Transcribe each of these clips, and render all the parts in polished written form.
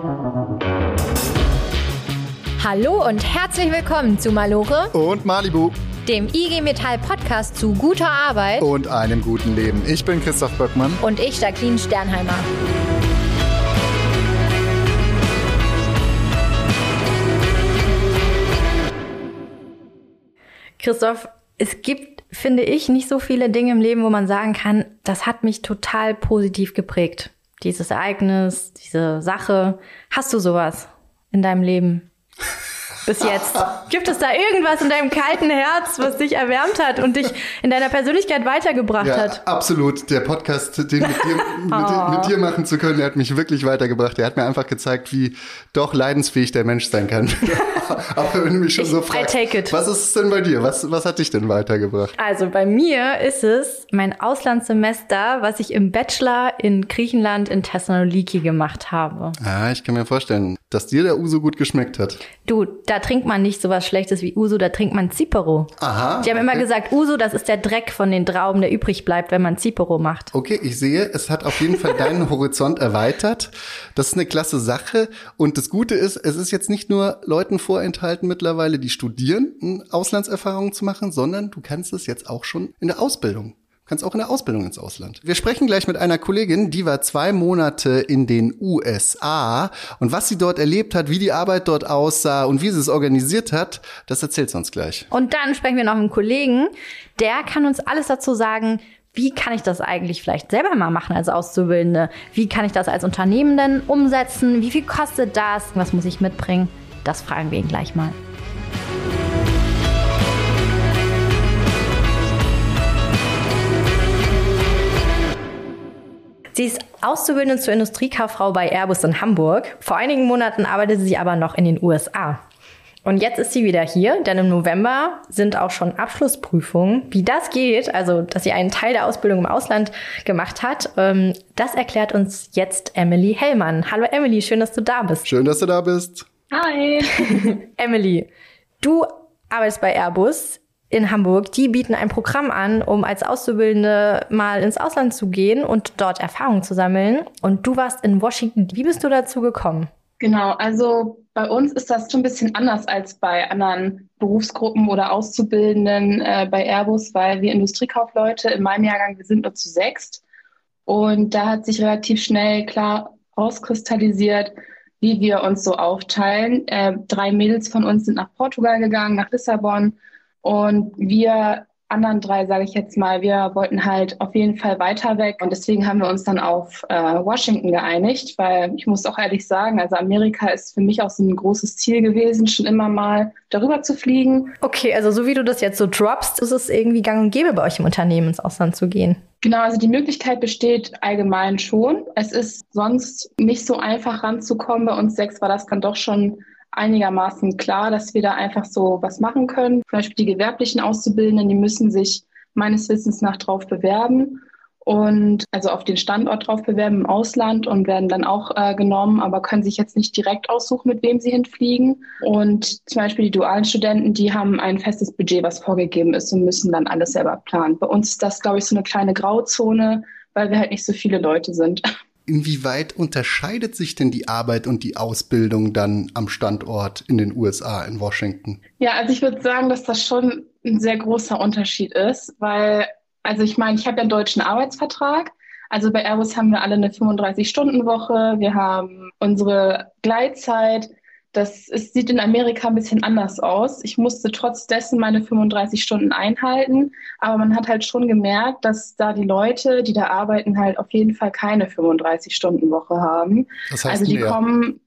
Hallo und herzlich willkommen zu Malore und Malibu, dem IG Metall Podcast zu guter Arbeit und einem guten Leben. Ich bin Christoph Böckmann. Und ich, Jacqueline Sternheimer. Christoph, es gibt, finde ich, nicht so viele Dinge im Leben, wo man sagen kann, das hat mich total positiv geprägt. Dieses Ereignis, diese Sache. Hast du sowas in deinem Leben? Bis jetzt. Gibt es da irgendwas in deinem kalten Herz, was dich erwärmt hat und dich in deiner Persönlichkeit weitergebracht hat? Ja, absolut. Der Podcast, den mit dir machen zu können, der hat mich wirklich weitergebracht. Der hat mir einfach gezeigt, wie doch leidensfähig der Mensch sein kann. Aber wenn du mich schon so fragst, was ist es denn bei dir? Was hat dich denn weitergebracht? Also bei mir ist es mein Auslandssemester, was ich im Bachelor in Griechenland in Thessaloniki gemacht habe. Ah, ich kann mir vorstellen, dass dir der Uso gut geschmeckt hat. Du, da trinkt man nicht sowas Schlechtes wie Uso, da trinkt man Zipero. Aha. Die haben immer gesagt, Uso, das ist der Dreck von den Trauben, der übrig bleibt, wenn man Zipero macht. Okay, ich sehe, es hat auf jeden Fall deinen Horizont erweitert. Das ist eine klasse Sache. Und das Gute ist, es ist jetzt nicht nur Leuten vorenthalten mittlerweile, die studieren, Auslandserfahrungen zu machen, sondern du kannst es jetzt auch schon in der Ausbildung. Du kannst auch in der Ausbildung ins Ausland. Wir sprechen gleich mit einer Kollegin, die war 2 Monate in den USA. Und was sie dort erlebt hat, wie die Arbeit dort aussah und wie sie es organisiert hat, das erzählt sie uns gleich. Und dann sprechen wir noch mit einem Kollegen, der kann uns alles dazu sagen, wie kann ich das eigentlich vielleicht selber mal machen als Auszubildende? Wie kann ich das als Unternehmen denn umsetzen? Wie viel kostet das? Was muss ich mitbringen? Das fragen wir ihn gleich mal. Sie ist Auszubildende zur Industriekauffrau bei Airbus in Hamburg. Vor einigen Monaten arbeitete sie aber noch in den USA. Und jetzt ist sie wieder hier, denn im November sind auch schon Abschlussprüfungen. Wie das geht, also dass sie einen Teil der Ausbildung im Ausland gemacht hat, das erklärt uns jetzt Emily Hellmann. Hallo Emily, schön, dass du da bist. Schön, dass du da bist. Hi. Emily, du arbeitest bei Airbus in Hamburg. Die bieten ein Programm an, um als Auszubildende mal ins Ausland zu gehen und dort Erfahrungen zu sammeln. Und du warst in Washington. Wie bist du dazu gekommen? Genau, also bei uns ist das schon ein bisschen anders als bei anderen Berufsgruppen oder Auszubildenden bei Airbus, weil wir Industriekaufleute in meinem Jahrgang, wir sind nur zu 6. Und da hat sich relativ schnell klar rauskristallisiert, wie wir uns so aufteilen. 3 Mädels von uns sind nach Portugal gegangen, nach Lissabon. Und wir anderen 3, sage ich jetzt mal, wir wollten halt auf jeden Fall weiter weg. Und deswegen haben wir uns dann auf Washington geeinigt, weil ich muss auch ehrlich sagen, also Amerika ist für mich auch so ein großes Ziel gewesen, schon immer mal darüber zu fliegen. Okay, also so wie du das jetzt so droppst, ist es irgendwie gang und gäbe bei euch im Unternehmen ins Ausland zu gehen? Genau, also die Möglichkeit besteht allgemein schon. Es ist sonst nicht so einfach ranzukommen. Bei uns 6 war das dann doch schon einigermaßen klar, dass wir da einfach so was machen können. Zum Beispiel die gewerblichen Auszubildenden, die müssen sich meines Wissens nach drauf bewerben und also auf den Standort drauf bewerben im Ausland und werden dann auch genommen, aber können sich jetzt nicht direkt aussuchen, mit wem sie hinfliegen. Und zum Beispiel die dualen Studenten, die haben ein festes Budget, was vorgegeben ist und müssen dann alles selber planen. Bei uns ist das, glaube ich, so eine kleine Grauzone, weil wir halt nicht so viele Leute sind. Inwieweit unterscheidet sich denn die Arbeit und die Ausbildung dann am Standort in den USA, in Washington? Ja, also ich würde sagen, dass das schon ein sehr großer Unterschied ist, weil, also ich meine, ich habe ja einen deutschen Arbeitsvertrag. Also bei Airbus haben wir alle eine 35-Stunden-Woche. Wir haben unsere Gleitzeit. Sieht in Amerika ein bisschen anders aus. Ich musste trotz dessen meine 35 Stunden einhalten, aber man hat halt schon gemerkt, dass da die Leute, die da arbeiten, halt auf jeden Fall keine 35-Stunden-Woche haben. Das heißt, also die kommen,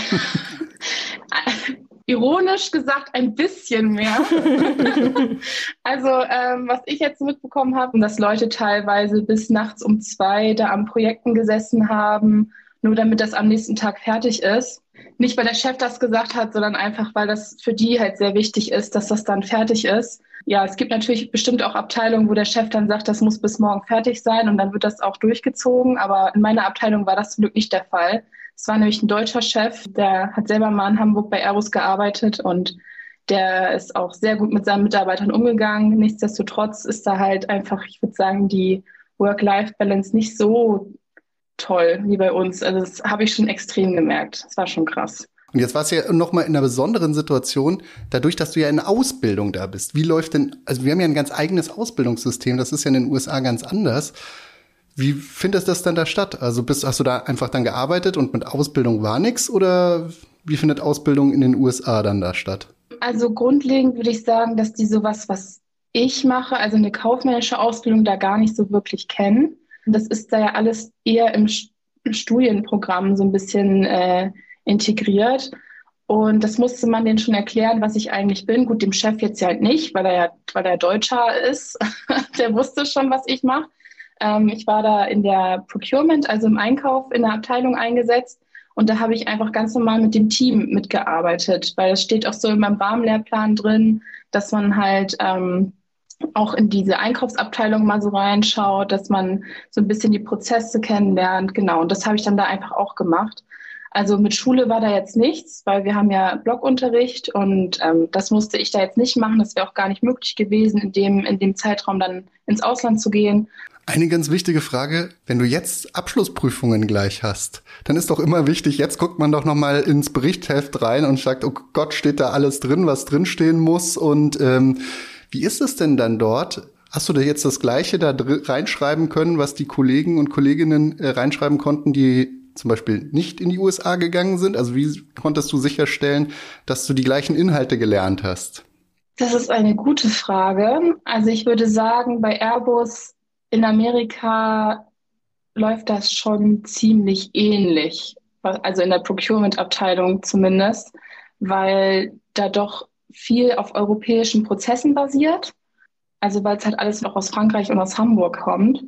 ironisch gesagt, ein bisschen mehr. Also was ich jetzt mitbekommen habe, dass Leute teilweise bis nachts um 2 da an Projekten gesessen haben, nur damit das am nächsten Tag fertig ist. Nicht, weil der Chef das gesagt hat, sondern einfach, weil das für die halt sehr wichtig ist, dass das dann fertig ist. Ja, es gibt natürlich bestimmt auch Abteilungen, wo der Chef dann sagt, das muss bis morgen fertig sein und dann wird das auch durchgezogen. Aber in meiner Abteilung war das zum Glück nicht der Fall. Es war nämlich ein deutscher Chef, der hat selber mal in Hamburg bei Airbus gearbeitet und der ist auch sehr gut mit seinen Mitarbeitern umgegangen. Nichtsdestotrotz ist da halt einfach, ich würde sagen, die Work-Life-Balance nicht so toll wie bei uns. Also das habe ich schon extrem gemerkt. Das war schon krass. Und jetzt warst du ja noch mal in einer besonderen Situation, dadurch, dass du ja in Ausbildung da bist. Wie läuft denn, also wir haben ja ein ganz eigenes Ausbildungssystem, das ist ja in den USA ganz anders. Wie findet das dann da statt? Also hast du da einfach dann gearbeitet und mit Ausbildung war nix oder wie findet Ausbildung in den USA dann da statt? Also grundlegend würde ich sagen, dass die sowas, was ich mache, also eine kaufmännische Ausbildung, da gar nicht so wirklich kennen. Das ist da ja alles eher im Studienprogramm so ein bisschen integriert. Und das musste man denen schon erklären, was ich eigentlich bin. Gut, dem Chef jetzt ja halt nicht, weil er Deutscher ist. Der wusste schon, was ich mache. Ich war da in der Procurement, also im Einkauf in der Abteilung eingesetzt. Und da habe ich einfach ganz normal mit dem Team mitgearbeitet, weil es steht auch so in meinem Rahmenlehrplan drin, dass man halt auch in diese Einkaufsabteilung mal so reinschaut, dass man so ein bisschen die Prozesse kennenlernt. Genau, und das habe ich dann da einfach auch gemacht. Also mit Schule war da jetzt nichts, weil wir haben ja Blockunterricht und das musste ich da jetzt nicht machen. Das wäre auch gar nicht möglich gewesen, in dem Zeitraum dann ins Ausland zu gehen. Eine ganz wichtige Frage, wenn du jetzt Abschlussprüfungen gleich hast, dann ist doch immer wichtig, jetzt guckt man doch noch mal ins Berichtsheft rein und sagt, oh Gott, steht da alles drin, was drinstehen muss und wie ist es denn dann dort? Hast du da jetzt das Gleiche da reinschreiben können, was die Kollegen und Kolleginnen reinschreiben konnten, die zum Beispiel nicht in die USA gegangen sind? Also wie konntest du sicherstellen, dass du die gleichen Inhalte gelernt hast? Das ist eine gute Frage. Also ich würde sagen, bei Airbus in Amerika läuft das schon ziemlich ähnlich, also in der Procurement-Abteilung zumindest, weil da doch viel auf europäischen Prozessen basiert, also weil es halt alles noch aus Frankreich und aus Hamburg kommt.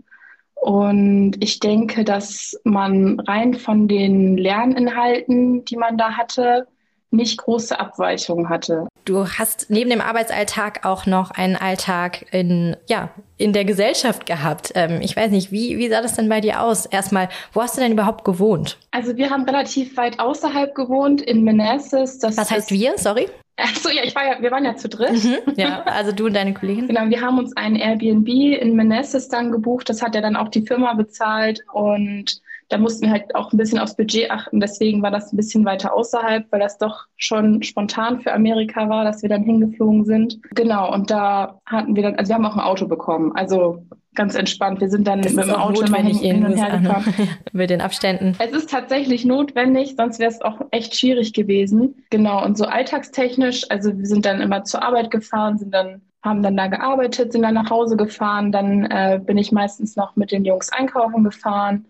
Und ich denke, dass man rein von den Lerninhalten, die man da hatte, nicht große Abweichungen hatte. Du hast neben dem Arbeitsalltag auch noch einen Alltag in der Gesellschaft gehabt. Ich weiß nicht, wie sah das denn bei dir aus? Erstmal, wo hast du denn überhaupt gewohnt? Also wir haben relativ weit außerhalb gewohnt, in Manassas. Was heißt wir? Sorry? Achso, ja, wir waren ja zu dritt. Ja, also du und deine Kollegin. Genau, wir haben uns ein Airbnb in Manassas dann gebucht. Das hat ja dann auch die Firma bezahlt und da mussten wir halt auch ein bisschen aufs Budget achten. Deswegen war das ein bisschen weiter außerhalb, weil das doch schon spontan für Amerika war, dass wir dann hingeflogen sind. Genau, und da hatten wir dann, also wir haben auch ein Auto bekommen. Also ganz entspannt. Wir sind dann mit dem Auto immer hin und her gefahren. Mit den Abständen. Es ist tatsächlich notwendig, sonst wäre es auch echt schwierig gewesen. Genau, und so alltagstechnisch, also wir sind dann immer zur Arbeit gefahren, haben dann da gearbeitet, sind dann nach Hause gefahren. Dann bin ich meistens noch mit den Jungs einkaufen gefahren.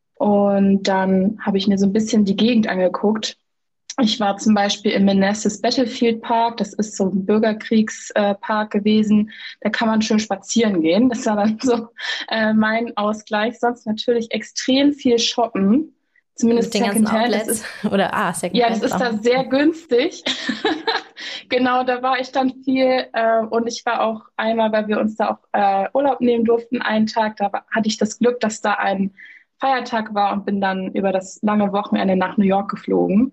Und dann habe ich mir so ein bisschen die Gegend angeguckt. Ich war zum Beispiel im Manassas Battlefield Park. Das ist so ein Bürgerkriegspark gewesen. Da kann man schön spazieren gehen. Das war dann so mein Ausgleich. Sonst natürlich extrem viel shoppen. Zumindest mit den ganzen Outlets. Secondhand. Ja, das ist da sehr günstig. Genau, da war ich dann viel. Und ich war auch einmal, weil wir uns da auch Urlaub nehmen durften, einen Tag. Da hatte ich das Glück, dass da ein Feiertag war und bin dann über das lange Wochenende nach New York geflogen.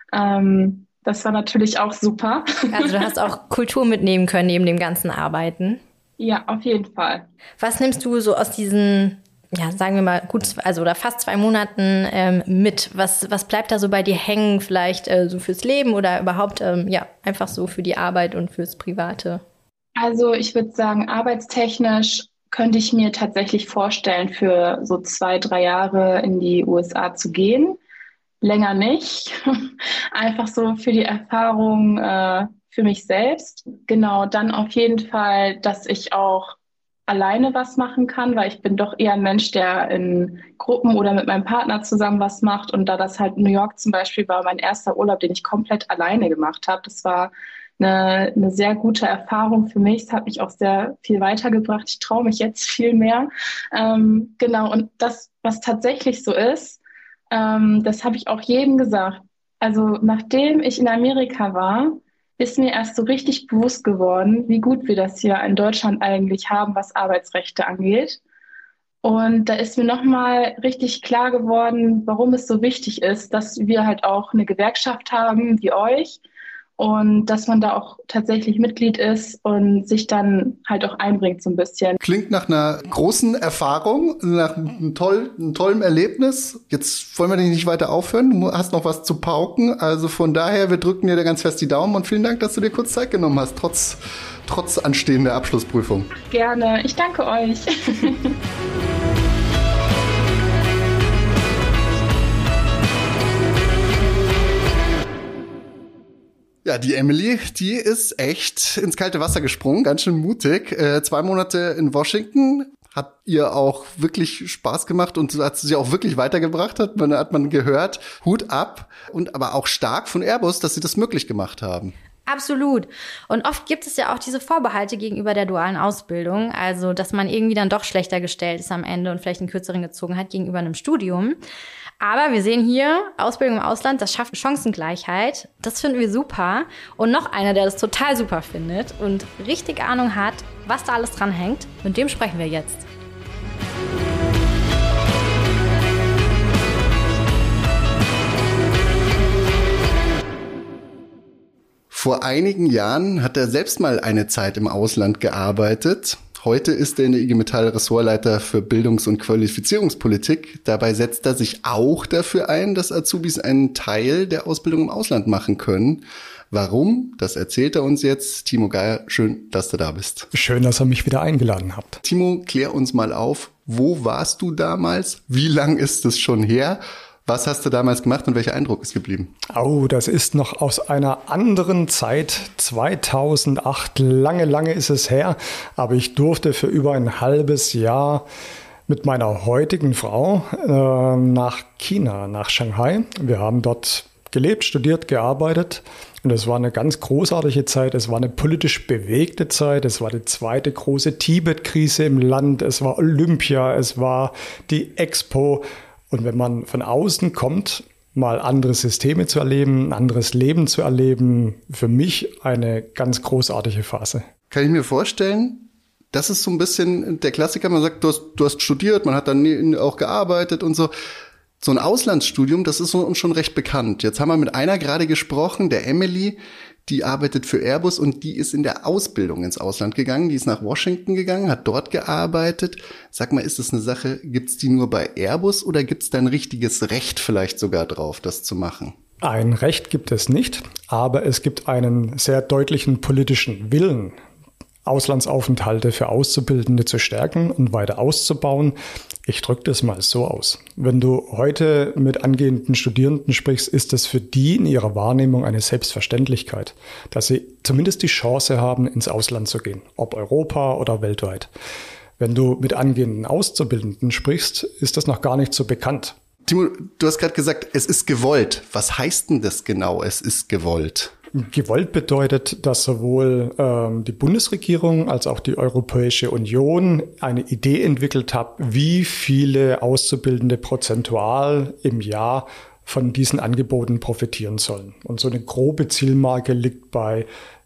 Das war natürlich auch super. Also du hast auch Kultur mitnehmen können neben dem ganzen Arbeiten. Ja, auf jeden Fall. Was nimmst du so aus diesen, sagen wir mal, oder fast 2 Monaten mit? Was bleibt da so bei dir hängen? Vielleicht so fürs Leben oder überhaupt einfach so für die Arbeit und fürs Private? Also ich würde sagen, arbeitstechnisch könnte ich mir tatsächlich vorstellen, für so 2-3 Jahre in die USA zu gehen. Länger nicht. Einfach so für die Erfahrung für mich selbst. Genau, dann auf jeden Fall, dass ich auch alleine was machen kann, weil ich bin doch eher ein Mensch, der in Gruppen oder mit meinem Partner zusammen was macht. Und da das halt New York zum Beispiel war mein erster Urlaub, den ich komplett alleine gemacht habe. Das war eine sehr gute Erfahrung für mich. Es hat mich auch sehr viel weitergebracht. Ich traue mich jetzt viel mehr. Genau, und das, was tatsächlich so ist, das habe ich auch jedem gesagt. Also nachdem ich in Amerika war, ist mir erst so richtig bewusst geworden, wie gut wir das hier in Deutschland eigentlich haben, was Arbeitsrechte angeht. Und da ist mir nochmal richtig klar geworden, warum es so wichtig ist, dass wir halt auch eine Gewerkschaft haben wie euch und dass man da auch tatsächlich Mitglied ist und sich dann halt auch einbringt so ein bisschen. Klingt nach einer großen Erfahrung, nach einem tollen Erlebnis. Jetzt wollen wir dich nicht weiter aufhören. Du hast noch was zu pauken. Also von daher, wir drücken dir da ganz fest die Daumen und vielen Dank, dass du dir kurz Zeit genommen hast, trotz anstehender Abschlussprüfung. Gerne. Ich danke euch. Ja, die Emily, die ist echt ins kalte Wasser gesprungen, ganz schön mutig. 2 Monate in Washington, hat ihr auch wirklich Spaß gemacht und hat sie auch wirklich weitergebracht, hat man gehört. Hut ab und aber auch stark von Airbus, dass sie das möglich gemacht haben. Absolut. Und oft gibt es ja auch diese Vorbehalte gegenüber der dualen Ausbildung, also dass man irgendwie dann doch schlechter gestellt ist am Ende und vielleicht einen kürzeren gezogen hat gegenüber einem Studium. Aber wir sehen hier, Ausbildung im Ausland, das schafft Chancengleichheit. Das finden wir super. Und noch einer, der das total super findet und richtig Ahnung hat, was da alles dran hängt, mit dem sprechen wir jetzt. Vor einigen Jahren hat er selbst mal eine Zeit im Ausland gearbeitet. Heute ist er in der IG Metall Ressortleiter für Bildungs- und Qualifizierungspolitik. Dabei setzt er sich auch dafür ein, dass Azubis einen Teil der Ausbildung im Ausland machen können. Warum? Das erzählt er uns jetzt. Timo Geier, schön, dass du da bist. Schön, dass ihr mich wieder eingeladen habt. Timo, klär uns mal auf. Wo warst du damals? Wie lang ist es schon her? Was hast du damals gemacht und welcher Eindruck ist geblieben? Oh, das ist noch aus einer anderen Zeit, 2008. Lange ist es her. Aber ich durfte für über ein halbes Jahr mit meiner heutigen Frau nach China, nach Shanghai. Wir haben dort gelebt, studiert, gearbeitet. Und es war eine ganz großartige Zeit. Es war eine politisch bewegte Zeit. Es war die zweite große Tibet-Krise im Land. Es war Olympia. Es war die Expo. Und wenn man von außen kommt, mal andere Systeme zu erleben, ein anderes Leben zu erleben, für mich eine ganz großartige Phase. Kann ich mir vorstellen, das ist so ein bisschen der Klassiker, man sagt, du hast studiert, man hat dann auch gearbeitet und so. So ein Auslandsstudium, das ist uns schon recht bekannt. Jetzt haben wir mit einer gerade gesprochen, der Emily, die arbeitet für Airbus und die ist in der Ausbildung ins Ausland gegangen. Die ist nach Washington gegangen, hat dort gearbeitet. Sag mal, ist das eine Sache, gibt's die nur bei Airbus oder gibt's da ein richtiges Recht vielleicht sogar drauf, das zu machen? Ein Recht gibt es nicht, aber es gibt einen sehr deutlichen politischen Willen, Auslandsaufenthalte für Auszubildende zu stärken und weiter auszubauen. Ich drücke das mal so aus. Wenn du heute mit angehenden Studierenden sprichst, ist es für die in ihrer Wahrnehmung eine Selbstverständlichkeit, dass sie zumindest die Chance haben, ins Ausland zu gehen, ob Europa oder weltweit. Wenn du mit angehenden Auszubildenden sprichst, ist das noch gar nicht so bekannt. Timo, du hast gerade gesagt, es ist gewollt. Was heißt denn das genau, es ist gewollt? Gewollt bedeutet, dass sowohl die Bundesregierung als auch die Europäische Union eine Idee entwickelt hat, wie viele Auszubildende prozentual im Jahr von diesen Angeboten profitieren sollen. Und so eine grobe Zielmarke liegt bei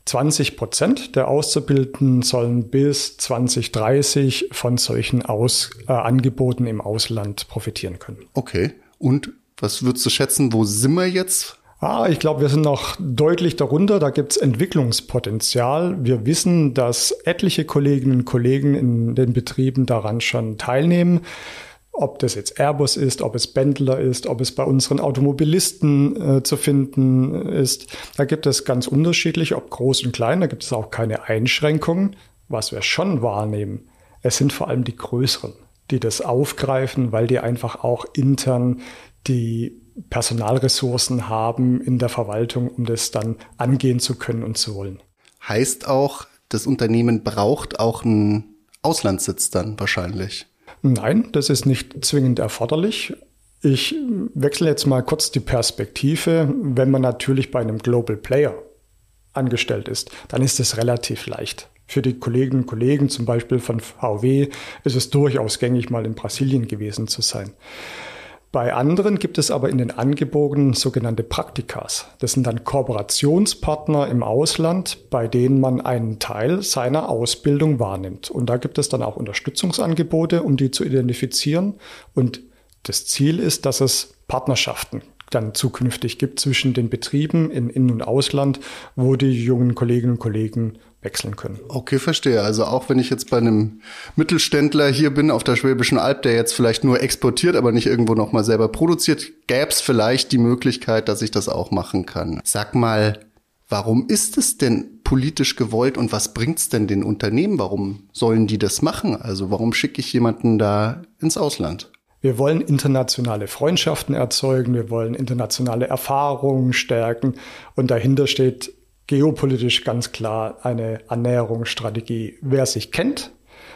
20% der Auszubildenden sollen bis 2030 von solchen Angeboten im Ausland profitieren können. Okay. Und was würdest du schätzen, wo sind wir jetzt? Ich glaube, wir sind noch deutlich darunter. Da gibt es Entwicklungspotenzial. Wir wissen, dass etliche Kolleginnen und Kollegen in den Betrieben daran schon teilnehmen. Ob das jetzt Airbus ist, ob es Benteler ist, ob es bei unseren Automobilisten zu finden ist. Da gibt es ganz unterschiedlich, ob groß und klein. Da gibt es auch keine Einschränkungen. Was wir schon wahrnehmen, es sind vor allem die Größeren, die das aufgreifen, weil die einfach auch intern die Personalressourcen haben in der Verwaltung, um das dann angehen zu können und zu wollen. Heißt auch, das Unternehmen braucht auch einen Auslandssitz dann wahrscheinlich? Nein, das ist nicht zwingend erforderlich. Ich wechsle jetzt mal kurz die Perspektive. Wenn man natürlich bei einem Global Player angestellt ist, dann ist es relativ leicht. Für die Kolleginnen und Kollegen, zum Beispiel von VW, ist es durchaus gängig, mal in Brasilien gewesen zu sein. Bei anderen gibt es aber in den Angeboten sogenannte Praktikas. Das sind dann Kooperationspartner im Ausland, bei denen man einen Teil seiner Ausbildung wahrnimmt. Und da gibt es dann auch Unterstützungsangebote, um die zu identifizieren. Und das Ziel ist, dass es Partnerschaften dann zukünftig gibt zwischen den Betrieben in In- und Ausland, wo die jungen Kolleginnen und Kollegen wechseln können. Okay, verstehe. Also auch wenn ich jetzt bei einem Mittelständler hier bin auf der Schwäbischen Alb, der jetzt vielleicht nur exportiert, aber nicht irgendwo nochmal selber produziert, gäbe es vielleicht die Möglichkeit, dass ich das auch machen kann. Sag mal, warum ist es denn politisch gewollt und was bringt's denn den Unternehmen? Warum sollen die das machen? Also warum schicke ich jemanden da ins Ausland? Wir wollen internationale Freundschaften erzeugen, wir wollen internationale Erfahrungen stärken und dahinter steht geopolitisch ganz klar eine Annäherungsstrategie. Wer sich kennt,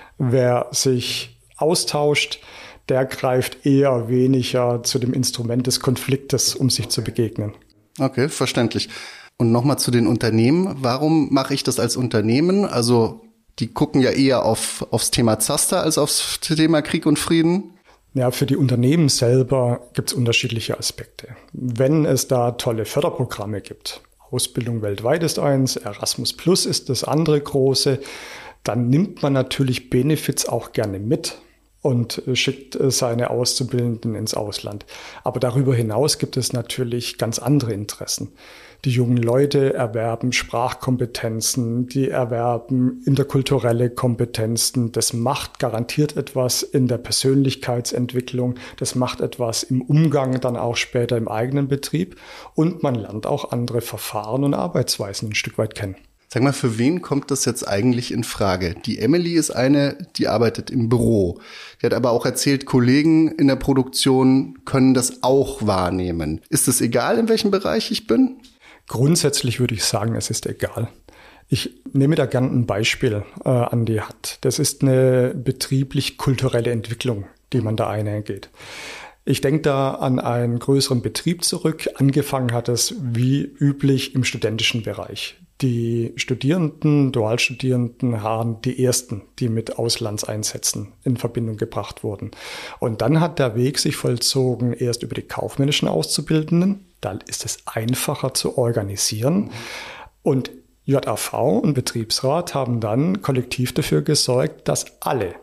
wer sich austauscht, der greift eher weniger zu dem Instrument des Konfliktes, um sich zu begegnen. Okay, verständlich. Und nochmal zu den Unternehmen. Warum mache ich das als Unternehmen? Also die gucken ja eher aufs Thema Zaster als aufs Thema Krieg und Frieden. Ja, für die Unternehmen selber gibt es unterschiedliche Aspekte. Wenn es da tolle Förderprogramme gibt, Ausbildung weltweit ist eins, Erasmus Plus ist das andere große, dann nimmt man natürlich Benefits auch gerne mit und schickt seine Auszubildenden ins Ausland. Aber darüber hinaus gibt es natürlich ganz andere Interessen. Die jungen Leute erwerben Sprachkompetenzen, die erwerben interkulturelle Kompetenzen. Das macht garantiert etwas in der Persönlichkeitsentwicklung. Das macht etwas im Umgang dann auch später im eigenen Betrieb. Und man lernt auch andere Verfahren und Arbeitsweisen ein Stück weit kennen. Sag mal, für wen kommt das jetzt eigentlich in Frage? Die Emily ist eine, die arbeitet im Büro. Die hat aber auch erzählt, Kollegen in der Produktion können das auch wahrnehmen. Ist es egal, in welchem Bereich ich bin? Grundsätzlich würde ich sagen, es ist egal. Ich nehme da gern ein Beispiel an die Hand. Das ist eine betrieblich-kulturelle Entwicklung, die man da eingeht. Ich denke da an einen größeren Betrieb zurück. Angefangen hat es wie üblich im studentischen Bereich. Die Studierenden, Dualstudierenden waren die ersten, die mit Auslandseinsätzen in Verbindung gebracht wurden. Und dann hat der Weg sich vollzogen, erst über die kaufmännischen Auszubildenden. Da ist es einfacher zu organisieren. Und JAV und Betriebsrat haben dann kollektiv dafür gesorgt, dass alle,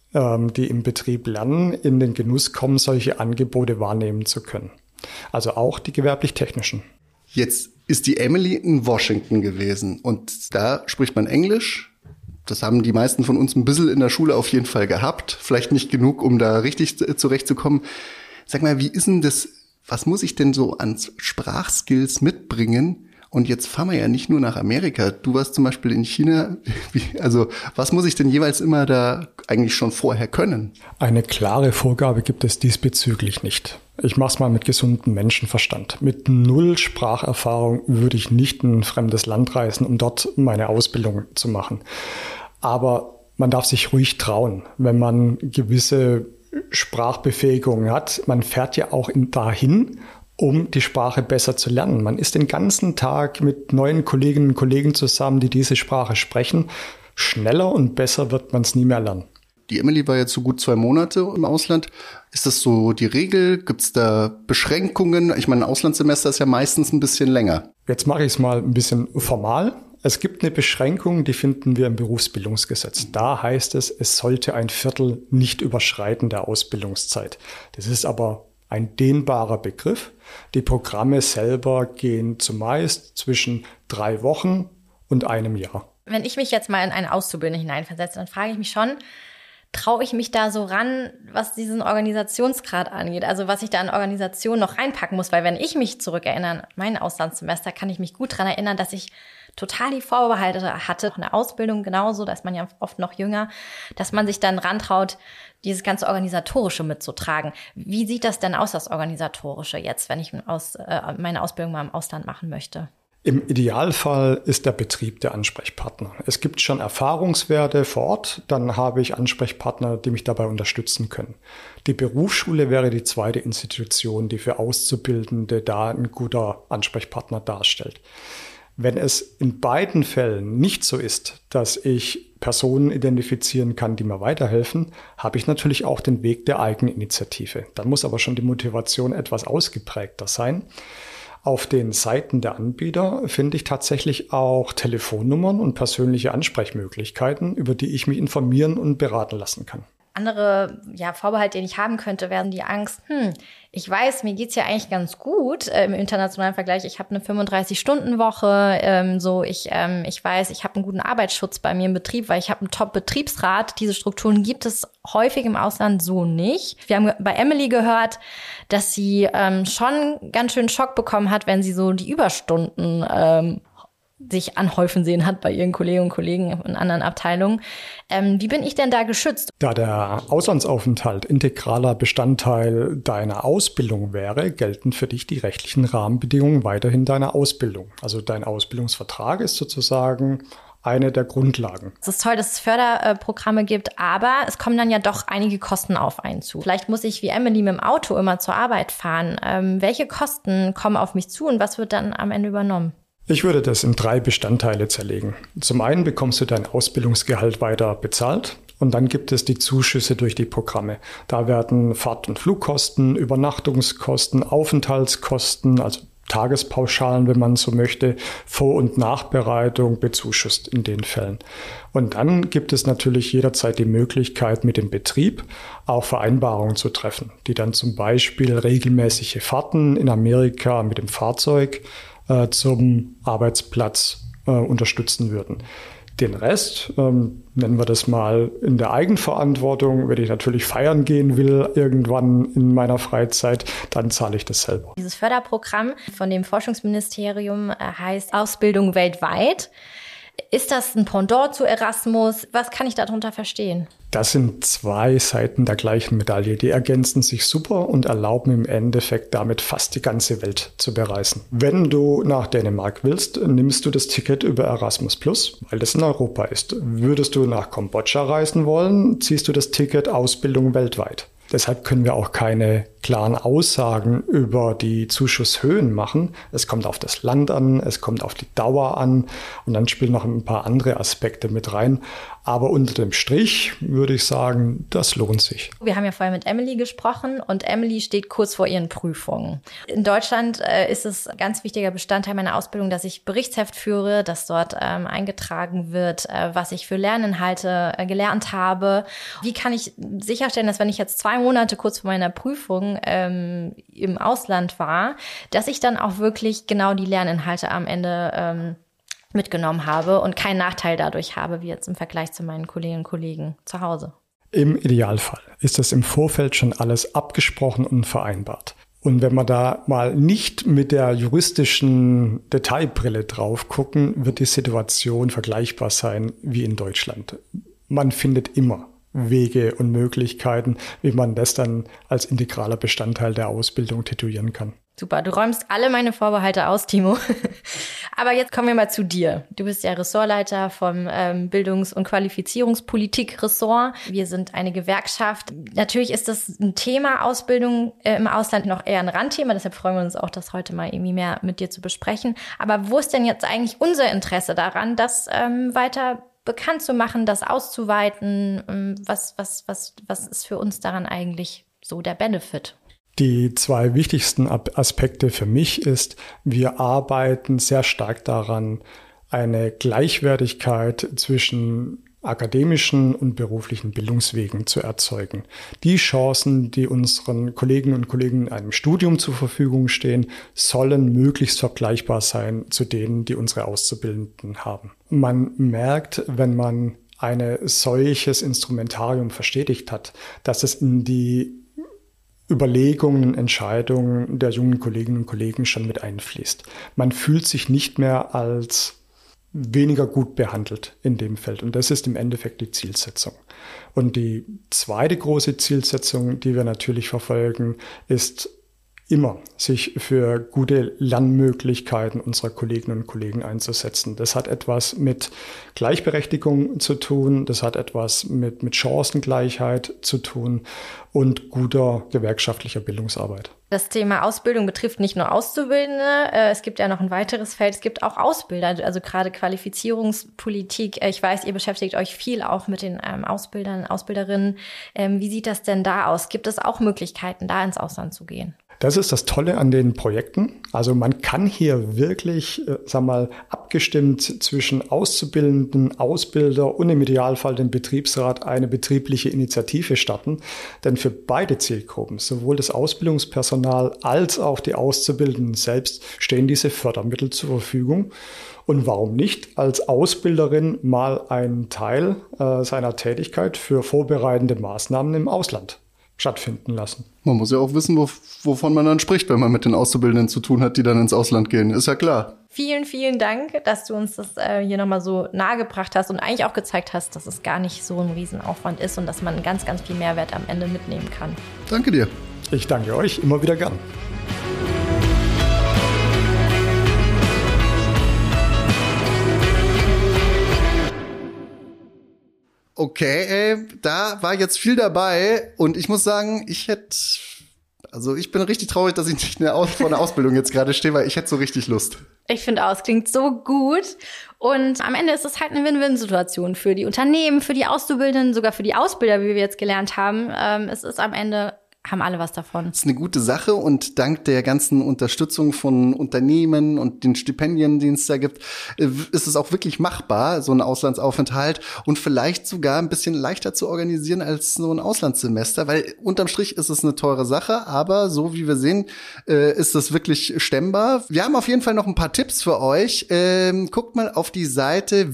die im Betrieb lernen, in den Genuss kommen, solche Angebote wahrnehmen zu können. Also auch die gewerblich-technischen. Jetzt ist die Emily in Washington gewesen und da spricht man Englisch. Das haben die meisten von uns ein bisschen in der Schule auf jeden Fall gehabt. Vielleicht nicht genug, um da richtig zurechtzukommen. Sag mal, wie ist denn das, was muss ich denn so an Sprachskills mitbringen? Und jetzt fahren wir ja nicht nur nach Amerika. Du warst zum Beispiel in China. Also was muss ich denn jeweils immer da eigentlich schon vorher können? Eine klare Vorgabe gibt es diesbezüglich nicht. Ich mache es mal mit gesundem Menschenverstand. Mit 0 Spracherfahrung würde ich nicht in ein fremdes Land reisen, um dort meine Ausbildung zu machen. Aber man darf sich ruhig trauen, wenn man gewisse Sprachbefähigungen hat. Man fährt ja auch dahin, um die Sprache besser zu lernen. Man ist den ganzen Tag mit neuen Kolleginnen und Kollegen zusammen, die diese Sprache sprechen. Schneller und besser wird man es nie mehr lernen. Die Emily war jetzt so gut 2 Monate im Ausland. Ist das so die Regel? Gibt es da Beschränkungen? Ich meine, ein Auslandssemester ist ja meistens ein bisschen länger. Jetzt mache ich es mal ein bisschen formal. Es gibt eine Beschränkung, die finden wir im Berufsbildungsgesetz. Da heißt es sollte ein Viertel nicht überschreiten der Ausbildungszeit. Das ist aber ein dehnbarer Begriff. Die Programme selber gehen zumeist zwischen 3 Wochen und 1 Jahr. Wenn ich mich jetzt mal in einen Auszubildenden hineinversetze, dann frage ich mich schon, traue ich mich da so ran, was diesen Organisationsgrad angeht? Also was ich da an Organisation noch reinpacken muss, weil wenn ich mich zurückerinnere an mein Auslandssemester, kann ich mich gut daran erinnern, dass ich total die Vorbehalte hatte. In der Ausbildung genauso, da ist man ja oft noch jünger, dass man sich dann rantraut, dieses ganze Organisatorische mitzutragen. Wie sieht das denn aus, das Organisatorische jetzt, wenn ich meine Ausbildung mal im Ausland machen möchte? Im Idealfall ist der Betrieb der Ansprechpartner. Es gibt schon Erfahrungswerte vor Ort, dann habe ich Ansprechpartner, die mich dabei unterstützen können. Die Berufsschule wäre die zweite Institution, die für Auszubildende da ein guter Ansprechpartner darstellt. Wenn es in beiden Fällen nicht so ist, dass ich Personen identifizieren kann, die mir weiterhelfen, habe ich natürlich auch den Weg der Eigeninitiative. Dann muss aber schon die Motivation etwas ausgeprägter sein. Auf den Seiten der Anbieter finde ich tatsächlich auch Telefonnummern und persönliche Ansprechmöglichkeiten, über die ich mich informieren und beraten lassen kann. Andere Vorbehalt, den ich haben könnte, wäre die Angst, ich weiß, mir geht's ja eigentlich ganz gut im internationalen Vergleich. Ich habe eine 35-Stunden-Woche. Ich weiß, ich habe einen guten Arbeitsschutz bei mir im Betrieb, weil ich habe einen Top-Betriebsrat. Diese Strukturen gibt es häufig im Ausland so nicht. Wir haben bei Emily gehört, dass sie schon ganz schön Schock bekommen hat, wenn sie so die Überstunden sich anhäufen sehen hat bei ihren Kolleginnen und Kollegen in anderen Abteilungen. Wie bin ich denn da geschützt? Da der Auslandsaufenthalt integraler Bestandteil deiner Ausbildung wäre, gelten für dich die rechtlichen Rahmenbedingungen weiterhin deiner Ausbildung. Also dein Ausbildungsvertrag ist sozusagen eine der Grundlagen. Es ist toll, dass es Förderprogramme gibt, aber es kommen dann ja doch einige Kosten auf einen zu. Vielleicht muss ich wie Emily mit dem Auto immer zur Arbeit fahren. Welche Kosten kommen auf mich zu und was wird dann am Ende übernommen? Ich würde das in 3 Bestandteile zerlegen. Zum einen bekommst du dein Ausbildungsgehalt weiter bezahlt und dann gibt es die Zuschüsse durch die Programme. Da werden Fahrt- und Flugkosten, Übernachtungskosten, Aufenthaltskosten, also Tagespauschalen, wenn man so möchte, Vor- und Nachbereitung bezuschusst in den Fällen. Und dann gibt es natürlich jederzeit die Möglichkeit, mit dem Betrieb auch Vereinbarungen zu treffen, die dann zum Beispiel regelmäßige Fahrten in Amerika mit dem Fahrzeug zum Arbeitsplatz unterstützen würden. Den Rest, nennen wir das mal in der Eigenverantwortung, wenn ich natürlich feiern gehen will, irgendwann in meiner Freizeit, dann zahle ich das selber. Dieses Förderprogramm von dem Forschungsministerium heißt Ausbildung weltweit. Ist das ein Pendant zu Erasmus? Was kann ich darunter verstehen? Das sind 2 Seiten der gleichen Medaille. Die ergänzen sich super und erlauben im Endeffekt damit fast die ganze Welt zu bereisen. Wenn du nach Dänemark willst, nimmst du das Ticket über Erasmus+, weil das in Europa ist. Würdest du nach Kambodscha reisen wollen, ziehst du das Ticket Ausbildung weltweit. Deshalb können wir auch keine klaren Aussagen über die Zuschusshöhen machen. Es kommt auf das Land an, es kommt auf die Dauer an und dann spielen noch ein paar andere Aspekte mit rein. Aber unter dem Strich würde ich sagen, das lohnt sich. Wir haben ja vorher mit Emily gesprochen und Emily steht kurz vor ihren Prüfungen. In Deutschland ist es ein ganz wichtiger Bestandteil meiner Ausbildung, dass ich Berichtsheft führe, dass dort eingetragen wird, was ich für Lerninhalte gelernt habe. Wie kann ich sicherstellen, dass wenn ich jetzt 2 Monate kurz vor meiner Prüfung im Ausland war, dass ich dann auch wirklich genau die Lerninhalte am Ende mitgenommen habe und keinen Nachteil dadurch habe, wie jetzt im Vergleich zu meinen Kolleginnen und Kollegen zu Hause. Im Idealfall ist das im Vorfeld schon alles abgesprochen und vereinbart. Und wenn wir da mal nicht mit der juristischen Detailbrille drauf gucken, wird die Situation vergleichbar sein wie in Deutschland. Man findet immer Wege und Möglichkeiten, wie man das dann als integraler Bestandteil der Ausbildung titulieren kann. Super, du räumst alle meine Vorbehalte aus, Timo. Aber jetzt kommen wir mal zu dir. Du bist ja Ressortleiter vom Bildungs- und Qualifizierungspolitik-Ressort. Wir sind eine Gewerkschaft. Natürlich ist das ein Thema Ausbildung im Ausland noch eher ein Randthema. Deshalb freuen wir uns auch, das heute mal irgendwie mehr mit dir zu besprechen. Aber wo ist denn jetzt eigentlich unser Interesse daran, das weiter bekannt zu machen, das auszuweiten? Was ist für uns daran eigentlich so der Benefit? Die 2 wichtigsten Aspekte für mich ist, wir arbeiten sehr stark daran, eine Gleichwertigkeit zwischen akademischen und beruflichen Bildungswegen zu erzeugen. Die Chancen, die unseren Kolleginnen und Kollegen in einem Studium zur Verfügung stehen, sollen möglichst vergleichbar sein zu denen, die unsere Auszubildenden haben. Man merkt, wenn man ein solches Instrumentarium verstetigt hat, dass es in die Überlegungen, Entscheidungen der jungen Kolleginnen und Kollegen schon mit einfließt. Man fühlt sich nicht mehr als weniger gut behandelt in dem Feld. Und das ist im Endeffekt die Zielsetzung. Und die zweite große Zielsetzung, die wir natürlich verfolgen, ist immer, sich für gute Lernmöglichkeiten unserer Kolleginnen und Kollegen einzusetzen. Das hat etwas mit Gleichberechtigung zu tun, das hat etwas mit Chancengleichheit zu tun und guter gewerkschaftlicher Bildungsarbeit. Das Thema Ausbildung betrifft nicht nur Auszubildende, es gibt ja noch ein weiteres Feld, es gibt auch Ausbilder, also gerade Qualifizierungspolitik. Ich weiß, ihr beschäftigt euch viel auch mit den Ausbildern, Ausbilderinnen. Wie sieht das denn da aus? Gibt es auch Möglichkeiten, da ins Ausland zu gehen? Das ist das Tolle an den Projekten. Also man kann hier wirklich, abgestimmt zwischen Auszubildenden, Ausbilder und im Idealfall dem Betriebsrat eine betriebliche Initiative starten. Denn für beide Zielgruppen, sowohl das Ausbildungspersonal als auch die Auszubildenden selbst, stehen diese Fördermittel zur Verfügung. Und warum nicht als Ausbilderin mal einen Teil seiner Tätigkeit für vorbereitende Maßnahmen im Ausland stattfinden lassen? Man muss ja auch wissen, wovon man dann spricht, wenn man mit den Auszubildenden zu tun hat, die dann ins Ausland gehen. Ist ja klar. Vielen, vielen Dank, dass du uns das hier nochmal so nahegebracht hast und eigentlich auch gezeigt hast, dass es gar nicht so ein Riesenaufwand ist und dass man ganz, ganz viel Mehrwert am Ende mitnehmen kann. Danke dir. Ich danke euch, immer wieder gern. Okay, da war jetzt viel dabei und ich muss sagen, ich bin richtig traurig, dass ich nicht vor einer Ausbildung jetzt gerade stehe, weil ich hätte so richtig Lust. Ich finde auch, es klingt so gut und am Ende ist es halt eine Win-Win-Situation für die Unternehmen, für die Auszubildenden, sogar für die Ausbilder, wie wir jetzt gelernt haben. Es ist am Ende, haben alle was davon. Das ist eine gute Sache und dank der ganzen Unterstützung von Unternehmen und den Stipendien, die es da gibt, ist es auch wirklich machbar, so ein Auslandsaufenthalt und vielleicht sogar ein bisschen leichter zu organisieren als so ein Auslandssemester, weil unterm Strich ist es eine teure Sache, aber so wie wir sehen, ist es wirklich stemmbar. Wir haben auf jeden Fall noch ein paar Tipps für euch. Guckt mal auf die Seite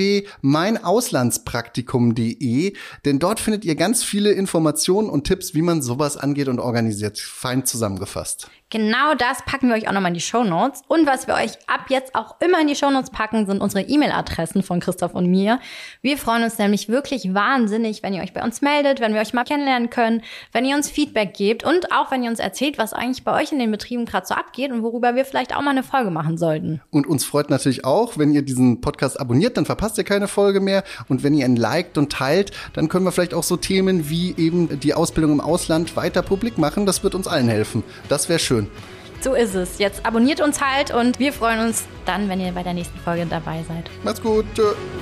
www.meinauslandspraktikum.de, denn dort findet ihr ganz viele Informationen und Tipps, wie man sowas angeht und organisiert. Fein zusammengefasst. Genau das packen wir euch auch nochmal in die Shownotes. Und was wir euch ab jetzt auch immer in die Shownotes packen, sind unsere E-Mail-Adressen von Christoph und mir. Wir freuen uns nämlich wirklich wahnsinnig, wenn ihr euch bei uns meldet, wenn wir euch mal kennenlernen können, wenn ihr uns Feedback gebt und auch wenn ihr uns erzählt, was eigentlich bei euch in den Betrieben gerade so abgeht und worüber wir vielleicht auch mal eine Folge machen sollten. Und uns freut natürlich auch, wenn ihr diesen Podcast abonniert, dann verpasst ihr keine Folge mehr. Und wenn ihr ihn liked und teilt, dann können wir vielleicht auch so Themen wie eben die Ausbildung im Ausland weiter publik machen. Das wird uns allen helfen. Das wäre schön. So ist es. Jetzt abonniert uns halt und wir freuen uns dann, wenn ihr bei der nächsten Folge dabei seid. Macht's gut. Tschö.